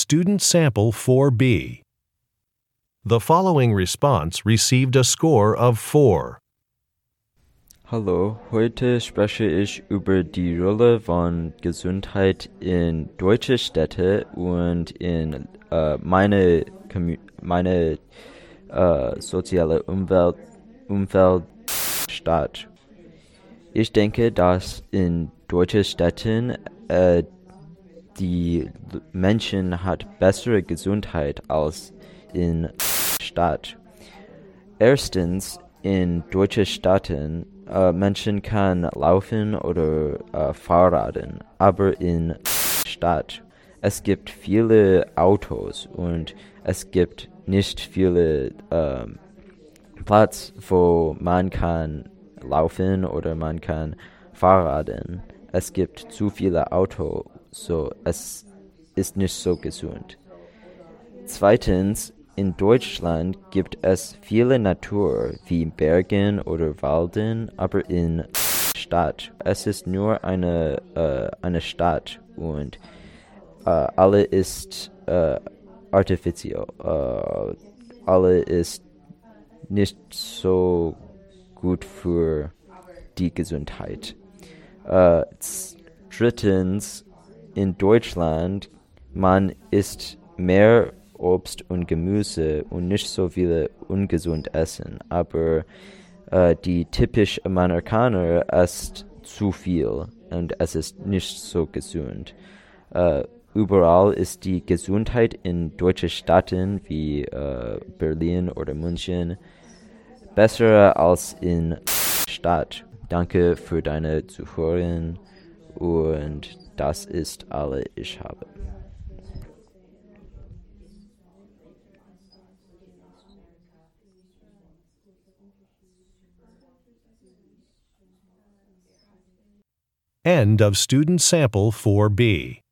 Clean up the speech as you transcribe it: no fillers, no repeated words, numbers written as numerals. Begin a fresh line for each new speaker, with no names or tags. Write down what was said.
Student Sample 4B. The following response received a score of 4.
Hallo, heute spreche ich über die Rolle von Gesundheit in deutsche Städte und in meine soziale Umfeld Stadt. Ich denke, dass in deutschen Städten die Menschen hat bessere Gesundheit als in Stadt. Erstens, in deutschen Städten Menschen kann laufen oder Fahrraden, aber in Stadt es gibt viele Autos und es gibt nicht viele Platz, wo man kann laufen oder man kann Fahrraden. Es gibt zu viele Autos, so es ist nicht so gesund. Zweitens, in Deutschland gibt es viele Natur, wie Bergen oder Walden, aber in Stadt. Es ist nur eine Stadt und alle ist artificial. Alle ist nicht so gut für die Gesundheit. Drittens, in Deutschland, man isst mehr Obst und Gemüse und nicht so viele ungesund essen, aber die typisch Amerikaner isst zu viel und es ist nicht so gesund. Überall ist die Gesundheit in deutschen Städten wie Berlin oder München besser als in Stadt. Danke für deine Zuhören und das ist alles, ich habe.
End of Student Sample 4B.